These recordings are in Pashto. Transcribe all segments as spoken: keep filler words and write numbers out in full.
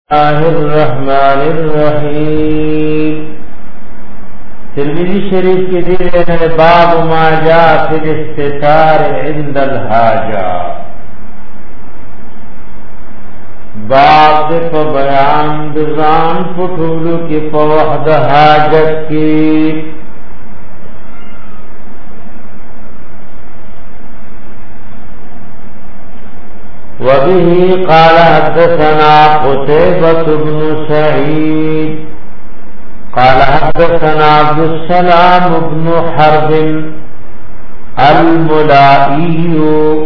الله الرحمن الرحیم ترمذی شریف کی دینے باب ما جاء فی الاستتار عند الحاجہ باب په بیان د ځان پټولو کې په وخت حاجت کې وبه قال حدثنا قتيبة بن سعيد قال حدثنا عبد السلام بن حرب الملائي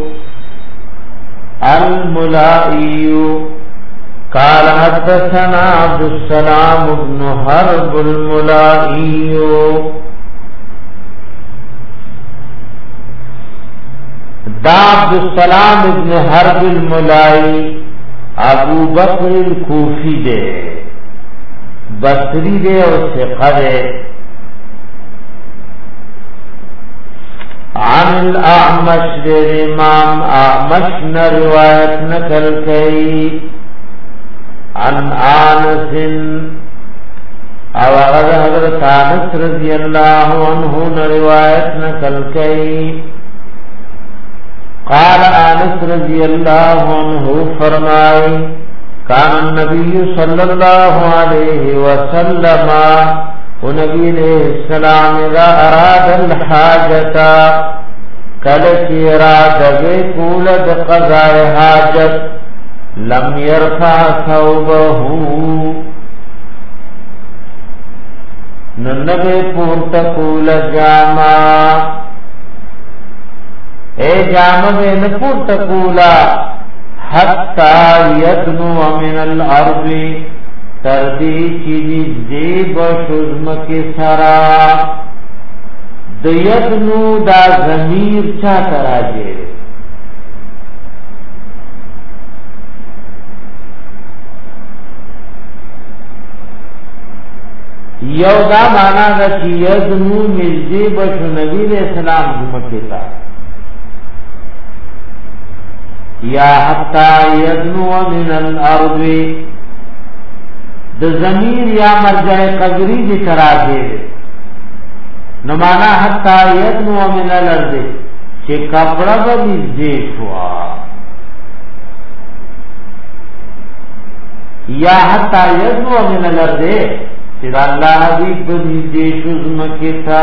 الملائي قال حدثنا عبد السلام بن حرب الملائي دا عبد السلام ابن حرب الملائی ابو بکر الکوفی دے بصری دے اور ثقہ دے عن الاعمش دے امام اعمش نے روایت نقل کی عن انس او حضرت انس رضی اللہ عنہ نے روایت نقل کی قال انس رضی اللہ عنہ فرمائے کان النبی صلی اللہ علیہ وسلم و نبی علیہ السلام اذا اراد الحاجتا کلچ اراد کولد قضاء حاجت لم يرفع ثوبه ننبی پورتکول جاما اے جامع میں نپور تکولا حتی یدنو من الارض تردی چیزی دیب شزم کے سرا دیدنو دا ضمیر چا تراجے یو دا مانا دا چی یدنو مزدی بشو نبی علیہ السلام زمکتا یا حتی یدنو من الارض د ضمیر یا مرجع قبری دی تراجے نمانا حتی یدنو من الارض چه کپڑا با نزدے شوا یا حتی یدنو من الارض چه دا اللہ حبیب با نزدے شزمکتا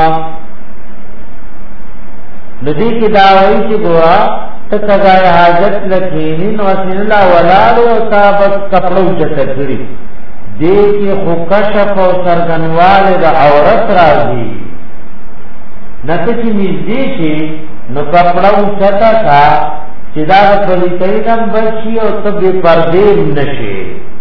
ندی کی دعوی چه دعا تقضاء حاجت لکینی نوسن اللہ ولالو تابت کپڑو چتکری دیکی خوکشف و سرگنوال دا عورت رازی نتچی نزدیشی نو کپڑو چتا تھا چدا پلیتینم بچی و تب پردیم نشی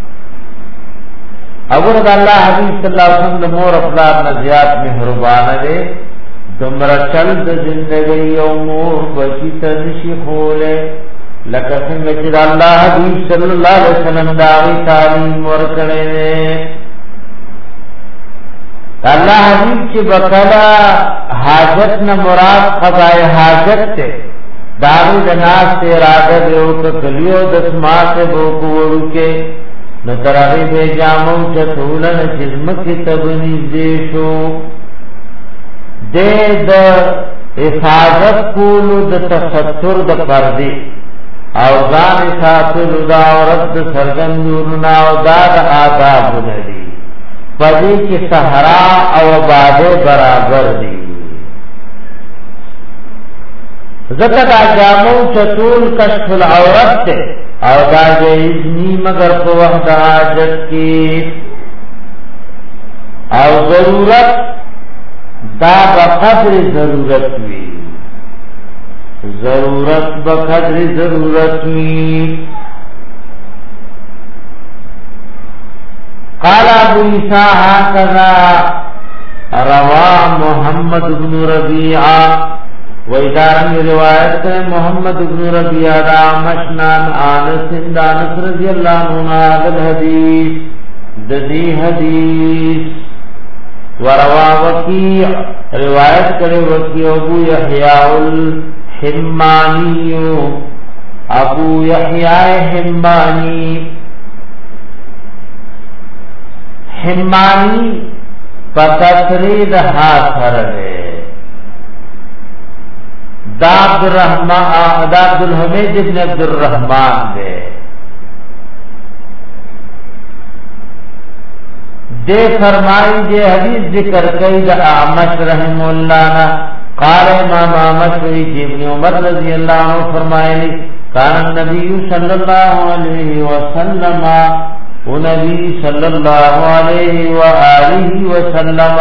اگر اللہ حبیب صلی اللہ علیہ وسلم مور افلار نزیات محربان دے دمرا چل د زندگی امور بچی تنشی خولے لکه څنګه چې الله حبیب صلی الله علیه وسلم داوی تعلیم ورکړي دي الله حبیب چې بکلا حاجت نه مراد قضاء حاجت ته داوی د ناس ته اراده دیو ته کلیو د سماعت بو کوړو کې نترغه به جامو چتولن جسمکی تبنی دیشو دے د حفاظت کولو د تستر د پردی او ځان ساتلو دا عورت د سرګندونو او دا د آداب ندی پدې کې صحرا او آباده برابر دي زکه دا جامو چتول کشف العورت ته او دا جایزنی مگر په وخت حاجت کې او ضرورت دا بقدر ضرورت وی ضرورت بقدر ضرورت وی قال ابو عیسیٰ هكذا روا محمد بن ربیعہ ویدارن روایت ہے محمد بن ربیعہ دا مشنان آنس انس رضی اللہ عنہ الحدیث ددی حدیث وروا وکیع روایت کرے وکیع ابو یحیاء الحمانی ابو یحییٰ حمانی حمانی پتسرید حاصر دے دا عبد الرحمن دا عبد الحمید ابن عبد الرحمن دے دے فرمائی دے حدیث ذکر کئی دا اعمش رحم اللہ نا قال امام اعمش وی ابن عمر رضی اللہ عنہ فرمائے لی کان النبی صلی اللہ علیہ وسلم و نبی صلی اللہ علیہ وآلہ وسلم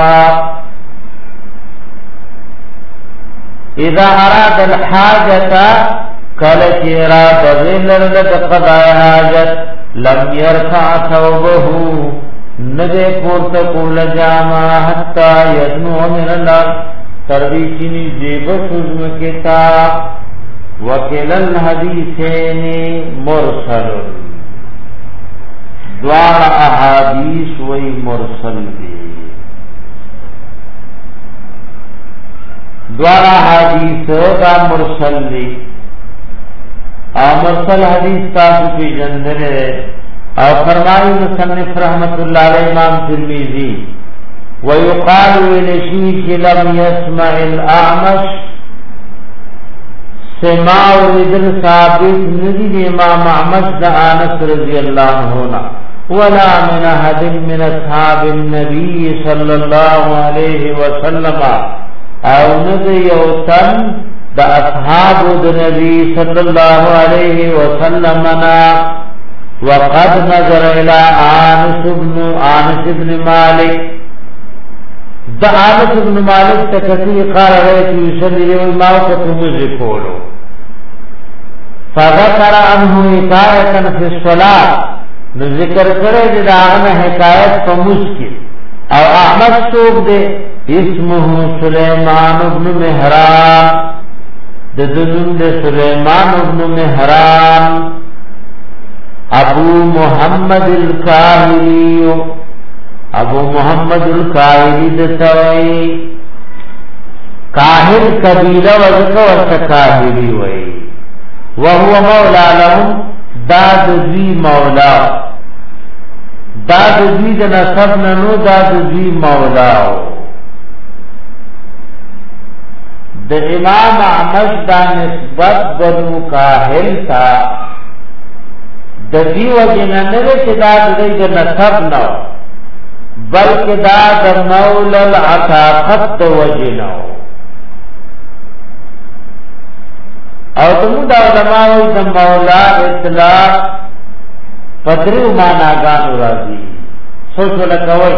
اذا اراد الحاجة کلچ اراد ذلر لدقضاء حاجت لم يرفع ثوبه ندے پورتا قول جاما حتی یدنو من اللہ تردیشنی زیب سزم کتا وکل الحدیثین مرسل دوار احادیث وی مرسل دی دوار احادیث دا مرسل دی مرسل حدیث تاسو کی جندنے اور فرمائی مصنف رحمت اللہ علیہ امام ترمذی ويقال لشيخ لم يسمع الاعمش سماع لدر ثابت ندی امام اعمش دا انس رضی اللہ عنہ ولا من احد من اصحاب النبي صلى الله عليه وسلم او ندی یوتن دا اصحاب النبي صلى الله عليه وسلم وقد نظر الى انس بن انس بن مالك دا انس بن مالك تکتی قال رأيت يصلي والماء كتمز قولو فذكر عنه حكاية في الصلاة نذكر کرے دا اغنى حکایت فمز کی او احمد سوق دے اسمه سلیمان بن مهران ددن دے سلیمان بن مهران ابو محمد الکاہلی ابو محمد الکاہلی دتوئی کاہل قبیلہ وذکا ورکاہلی وئی وهو مولا لهم داد ذی مولا داد ذی نسب ننو داد ذی مولا د امام احمد دا نسبت بنو کاہل تا د دې وجنه نه چې دا د دې نسب نه بلکې دا د مولا العتاقت وجنه او تم دا علماء د مولا اطلاق پدریو معناګانو راځي سوچ ولکوي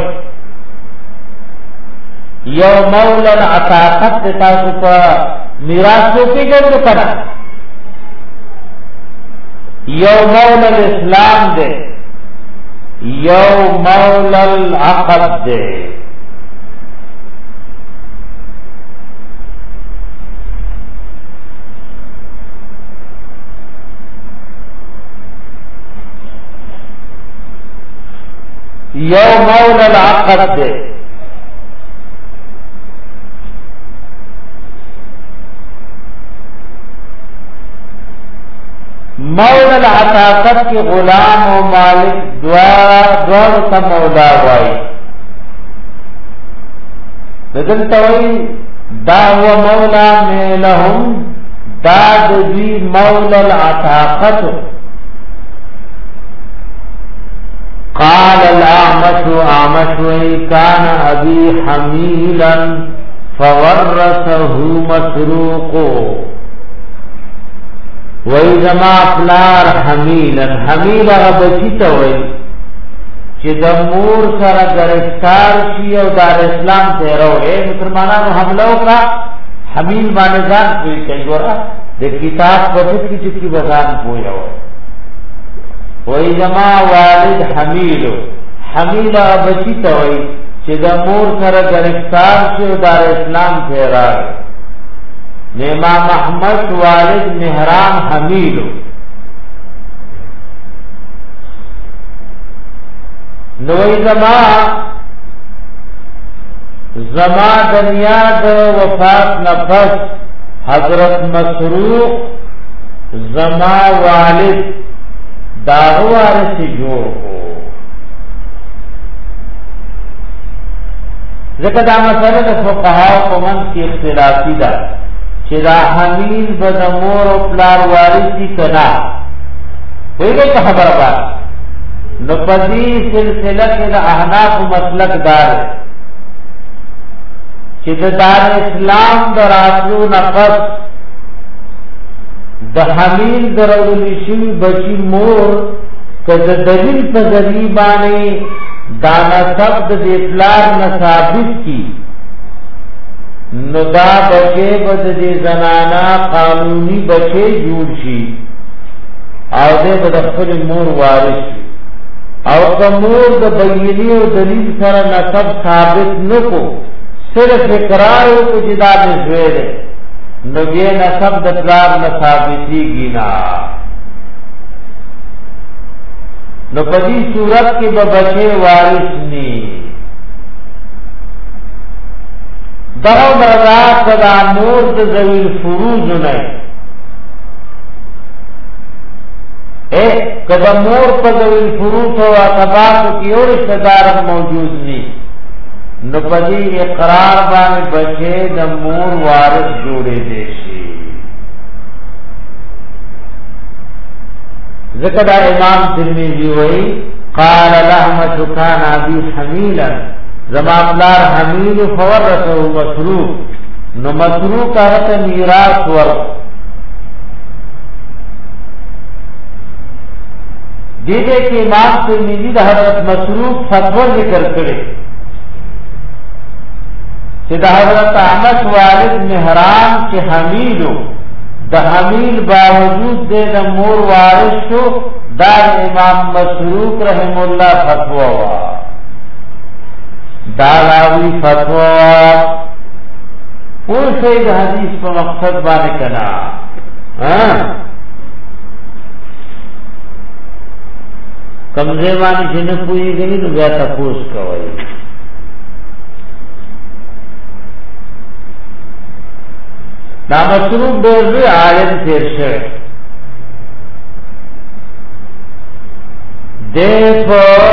یو مولا العتاقت تاسو په میراث کې ګرځو کړه یو مولا الاسلام دے یو مولا العقد دے یو مولا العقد دے مولا العتاقت کی غلام و مالک دوار دوار تا مولا وائی بدل توئی دا و مولا میلہم دا دی مولا العتاقت قال الاعمش اعمش وی کان ابی حمیلا فورثه مسروقو وی زما پلار حمیلا حمیلا بچی تا وی چی دا مور سر گرفتار شی او دار اسلام تیرو اے مسلمانانو حملو کا حمیل مانزان کوئی کئی گورا دے کتاب پتت کی چکی بزان پویا ہو وی زما والد حمیلو حمیلا بچی تا وی چی دا مور سر گرفتار شی او دار اسلام تیرو امام احمد والد مہران حمیل نوئی زما زما دنیا د وفات نفس حضرت مسروق زما والد داغوار سے جوڑ ہو ځکه دا مسله د فقهاو په منځ کې اختلافي ده چې دا حمیل به د مور او پلار وارثي کنا ویږي په خبره باندې نو په دې سلسله کې د احناف مسلک دار چې د دار اسلام دراتلو نفس د حمیل درولې شي بچی مور کله دلیل په ذریعہ باندې دا نسب د پلار نه ثابت کی نو دا بچے بد دې زنانا قانوني بچے جوړ شي او دې بد خپل مور وارث شي او کومور د بینی او دلیل سره نسب ثابت نکو صرف اقرار او جدا نه زویره نو دې نسب د پلار نه ثابتيږي نه نو په دې صورت کې به بچي وارث ني دغه مراد کدا نور د ذویل فروض نه اے کدا مور په ذویل فروض او عقبات کې اور رشتہ دار موجود ني نو په دې اقرار باندې بچي د مور وارث جوړې دي شي ذکر امام ترمذی وی قال لحمة كان ابي حميلا زما پلار حمیل فورثه مسروق نو مسروق هغه میراث ور دې دې کې امام ترمذی د حضرت مسروق فتوا ذکر کړي چې د حضرت احمد والد مهران چې حمیلو د حمیل باوجود د مور وارث شو دا امام مسروق رحم الله فتوا وا دا راوی فتوا او شی د حدیث په مقصد باندې کنا ها کمزې باندې چې نه پوهیږي نو بیا تاسو کوی دا مسروق دوزوی عالم تیر شوی دیپ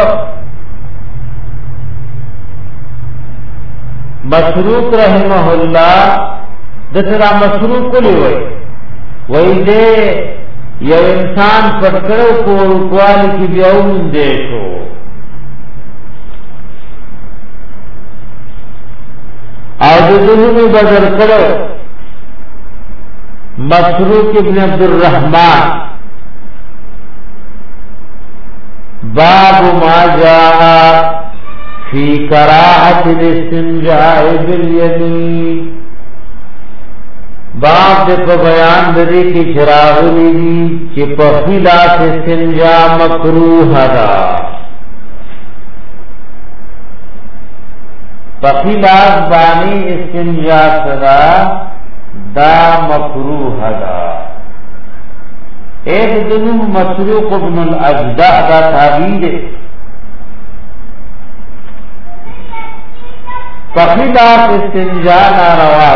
مسروق رحمه اللہ دسرا مسروق کلی وی وی دے یو انسان پتکرو کو رکوالی کی بیاون دے شو او دنمی بدر کرو مسروق ابن عبد الرحمن باب ما جاء فی کراہت الاستنجاء بالیمین باب دے په بیان دې کې چراغلی دي چې په خلاف استنجاء مکروه ده په خلاف باندې استنجاء صدا دا مکروه ده ایک دنو مسروق ابن الاجدع دا تعبیر فخلاف استنجاء ناروا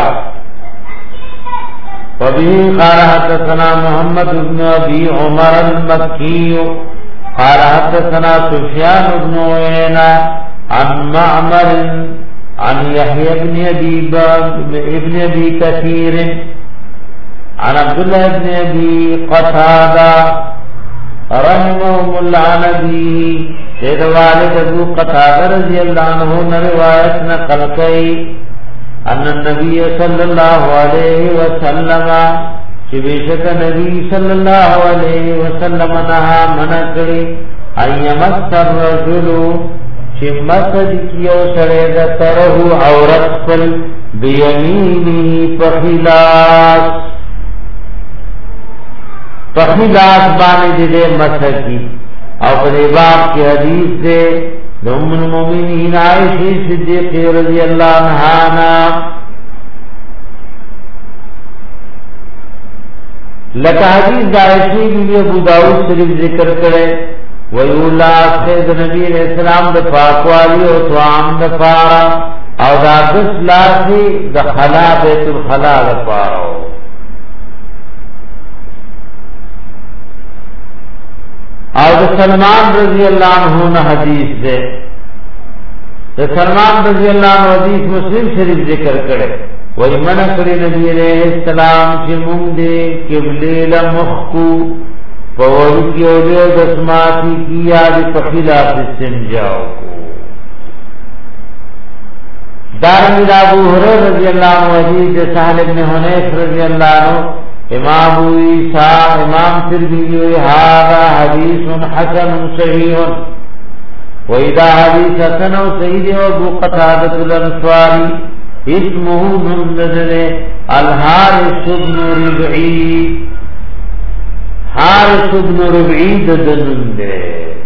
وبه قال حدثنا محمد بن ابي عمر المكي قال حدثنا سفيان بن عيينة عن معمر عن يحيى بن ابي ابن ابي كثير عن عبد الله بن ابي قتادة رحمهم الله نبي سيد والد ابو قتادة رضي الله عنه روایت نقل کئی ان النبي صلى الله عليه وسلم چې بشک نبی صلی الله علیه وسلم نها منع کړی ايمس الرجل چې مسد کیو سره د تره عورت خپل بيمينه په خلاف په خلاف باندې دې مسد کی او په باب کې حدیث ده د ام المؤمنین عائشہ صدیقہ رضی اللہ عنہا لکه حدیث د عائشہ بی ابو داؤد شریف ذکر کړي ویولا سید نبی علیہ السلام د پاکوالی او توام د پارا او د دس لاسی د خلا بیت الخلا د پارا او د سلمان رضی اللہ عنہ نے حدیث دے سلمان رضی اللہ عنہ حدیث مسلم شریف ذکر کرے وی من کری نبی علیہ السلام چی مونده قبلی لمخکو پوڑکی اولیو دسماتی کی یادی پخلاف استنجاو کو دارمی ابو ہریرہ رضی اللہ عنہ حدیث سہل بن حنیف رضی اللہ عنہ امام عیسیٰ امام ترمذی هذا حدیث حسن صحیح وإذا حدیث حسن صحیح ابو قتادة الانصاری اسمه منذر الحارث بن ربعی حارث بن ربعی ددنده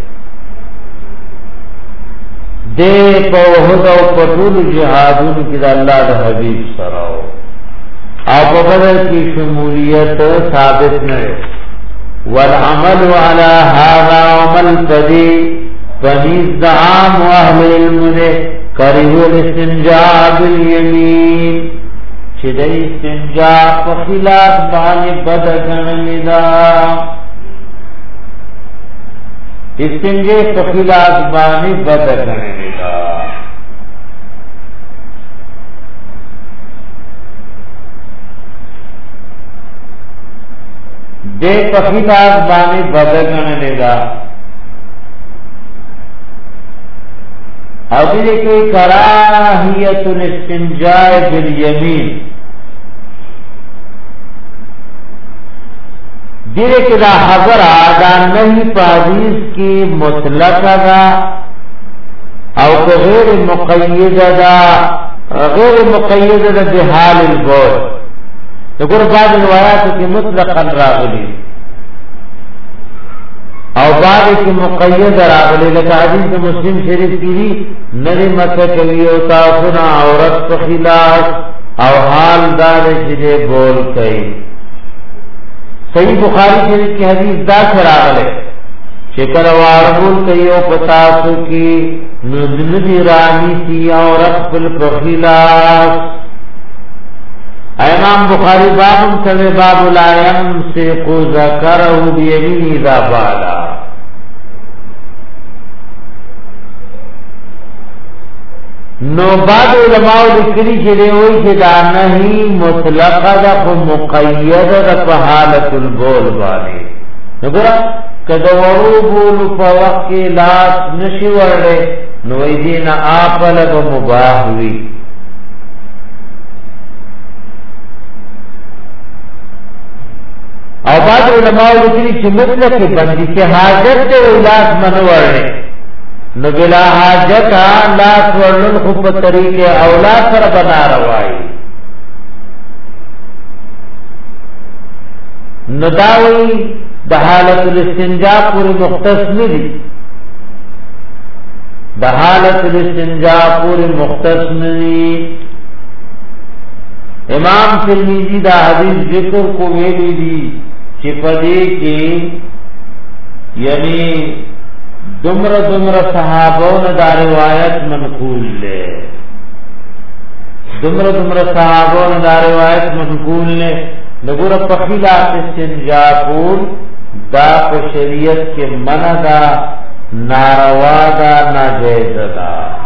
دے په وحد او پټول جهادونو کې د الله د حبيب سره او په بدر کې شمولیت ثابت نه والعمل على هذا عمل بدی فنیز دعام اهل العلم کریه الاستنجاء بالیمین چې د استنجاء په خلاف باندې بدګنل دا استنجاء په خلاف باندې بدګنل دے پخیلات بانے بدگننے دا او دیدے کہ کراہیت الاستنجاء بالیمین دیدے کہ دا حضر آدھا نہیں پادیس کی مطلق دا او غیر مقید دا غیر مقید دا بحال البول دغه بعض روایت کې مطلقاً راغلي او بعض کې مقید راغلي لکه حدیث مسلم شریف کې دي نری مکه کوي او تاسو نه عورت په خلاف او حال دار چې بول کوي صحیح بخاری شریف کې حدیث دا راغلي چې کله واربول کوي او پتاسو کې نذنی رانی سی عورت په خلاف امام بخاری باب سوی باب لا يمسك ذکره بیمینه اذا بالا نو بعد علماء لکلی چې دی وایي چې دا نهی مطلق ده خو مقید ده په حالت البول باندې وګوره کله ورو بول په وخت کې لاس نشي ورله نو دې نه اپل به مباح وي او بعد علماء لکلی چې مطلق بندي چې حاجت ته لاس منورنه نو بلا حاجت لاس ورلن خو په طریقې اولاد سره بنا روای نو داوی د حالت الاستنجاء پوری مختص ندي د حالت الاستنجاء پوری مختص ندي امام ترمذی دا حدیث ذکر کو ویلی دی چې پدې کې یعنی دمر دمر صحابو نے دا روایت منقول لے دمر دمر صحابو نے دا روایت منقول لے نگور پخیلات استنجاء کول دا په شریعت کې منع دا ناروا دا ناجائز دا